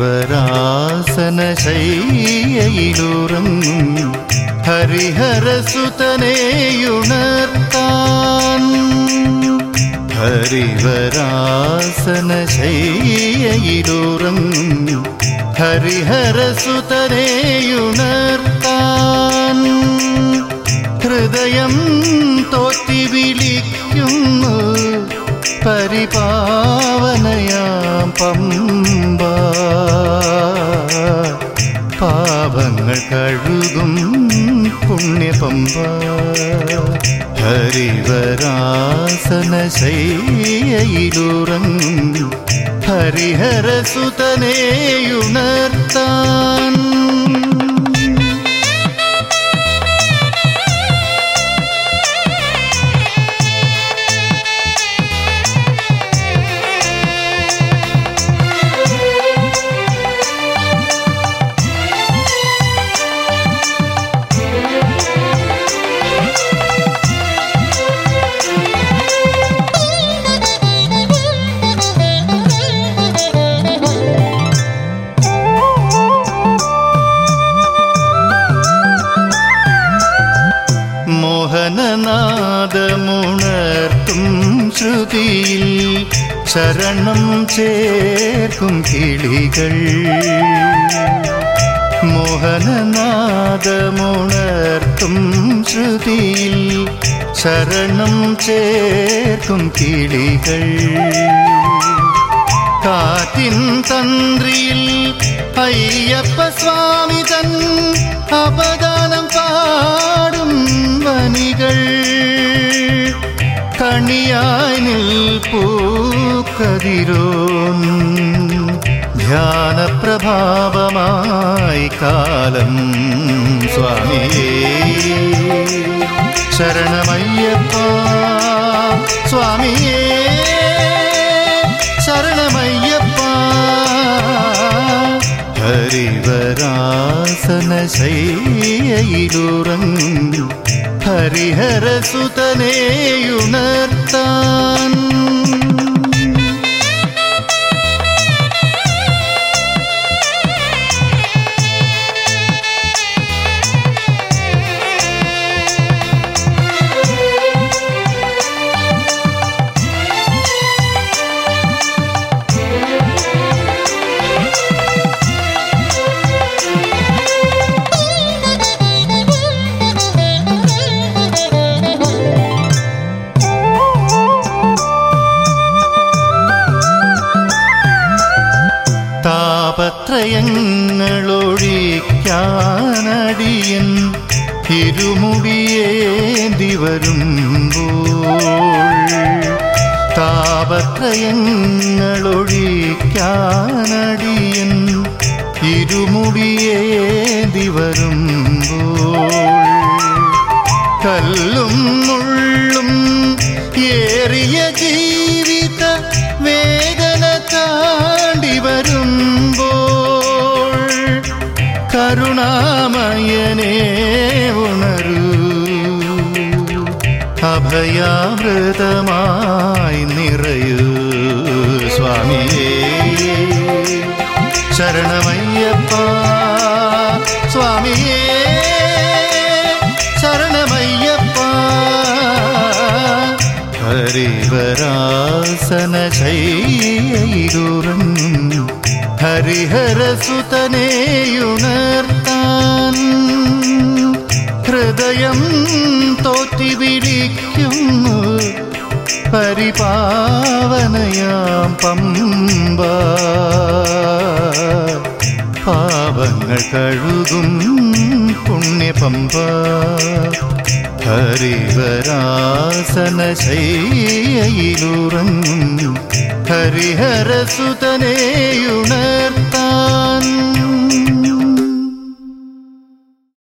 ഹരിവരാസനശയ്യയിലുറങ്ങും ഹരിഹരസുതനെയുണർത്താൻ ഹരിവരാസനശയ്യയിലുറങ്ങും ഹരിഹരസുതനെയുണർത്താൻ ഹൃദയം തോറ്റി വിളിക്കുന്നു പരിപാവനയാം പമ്പ പാപങ്ങൾ കഴുകും പുണ്യപമ്പ ഹരിവരാസനശയ്യയിലുറങ്ങും ഹരിഹരസുതനെയുണർത്താൻ മോഹനനാദമുണർത്തും ശ്രുതിയിൽ ശരണം ചേർക്കും കിളികൾ മോഹനനാദമുണർത്തും ശ്രുതിയിൽ ശരണം ചേർക്കും കിളികൾ കാറ്റിൻ തന്ത്രിയിൽ അയ്യപ്പ സ്വാമി തൻ അപദാനം പാടും വനികൾ കണിയായി നിൽപ്പൂ കതിരോൻ ധ്യാനപ്രഭാവമായി കാലം സ്വാമിയേ ശരണമയ്യപ്പ സ്വാമിയേ ശരണമയ്യപ്പ ഹരിവരാസനശയ്യയിലുറങ്ങും ഹരിഹരസുതനെയുണർത്താൻ താപത്രയങ്ങളൊഴിക്കാനടിയൻ ഇരുമുടിയേന്തി വരുമ്പോൾ താപത്രയങ്ങളൊഴിക്കാനടിയൻ ഇരുമുടിയേന്തി വരുമ്പോൾ കല്ലും മുള്ളും ഏറിയ ജീവിത വേദന താണ്ടി വരുമ്പോൾ കരുണാമയനേ ഉണരൂ അഭയാമൃതമായി നിറയൂ സ്വാമിയേ ശരണമയ്യപ്പ സ്വാമിയേ ശരണമയ്യപ്പ ഹരിവരാസനശയ്യയിലുറങ്ങും ഹരിഹരസുതനെയുണർത്താൻ ഹൃദയം തോറ്റി വിളിക്കുന്നു പരിപാവനയാം പമ്പ പാപങ്ങൾ കഴുകും പുണ്യപമ്പ ഹരിവരാസനശയ്യയിലുറങ്ങും ഹരിഹരസുതനെയുണർത്താൻ